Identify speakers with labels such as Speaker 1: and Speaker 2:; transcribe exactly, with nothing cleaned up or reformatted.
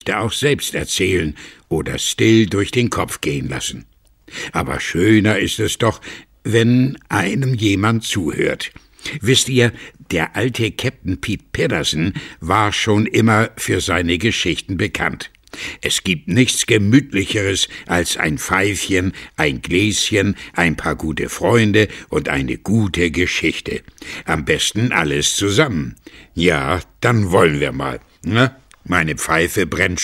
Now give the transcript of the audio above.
Speaker 1: auch selbst erzählen oder still durch den Kopf gehen lassen. Aber schöner ist es doch, wenn einem jemand zuhört. Wisst ihr, der alte Captain Pete Patterson war schon immer für seine Geschichten bekannt. Es gibt nichts Gemütlicheres als ein Pfeifchen, ein Gläschen, ein paar gute Freunde und eine gute Geschichte. Am besten alles zusammen. Ja, dann wollen wir mal. Na, meine Pfeife brennt